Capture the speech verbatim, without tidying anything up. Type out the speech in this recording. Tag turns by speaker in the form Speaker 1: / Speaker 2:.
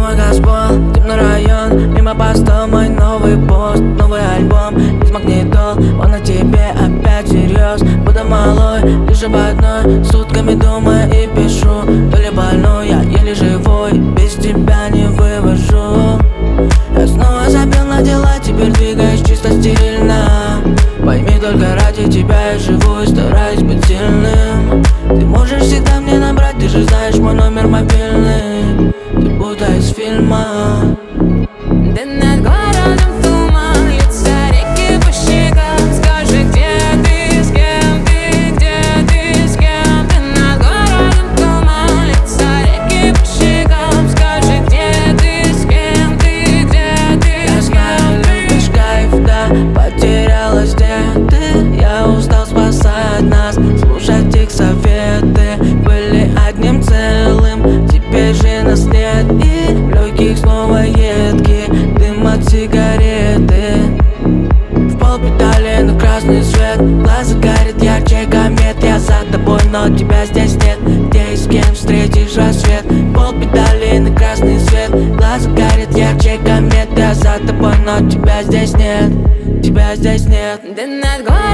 Speaker 1: Снова газбол, темный район, мимо поста мой новый пост. Новый альбом из магнитол, он на тебе опять серьез. Буду малой, лишь об одной, сутками думаю и пишу. То ли больной, я еле живой, без тебя не вывожу. Я снова забил на дела, теперь двигаюсь чисто стильно. Пойми, только ради тебя я живу и стараюсь быть сильным. Ты можешь всегда мне набрать, ты же знаешь мой номер мобильный. Ты будто из фильма.
Speaker 2: Да над городом туман, льются реки по щекам. Скажи, где ты, с кем ты, где ты, с кем. Да над городом туман, льются реки по щекам. Скажи, где ты, с кем ты, где ты,
Speaker 1: Я
Speaker 2: с
Speaker 1: знаю,
Speaker 2: кем ты.
Speaker 1: любишь кайф, да, потерялась, где ты. Я устал спасать нас, слушать их советы. Были одним целым, теперь же нас нет. И в легких снова едкий дым от сигареты. В пол педали на красный свет, глаза горят ярче комет. Я за тобой, но тебя здесь нет. Где и с кем встретишь рассвет? В пол педали на красный свет, глаза горят ярче комет. Я за тобой, но тебя здесь нет. Тебя здесь нет.
Speaker 2: Да над городом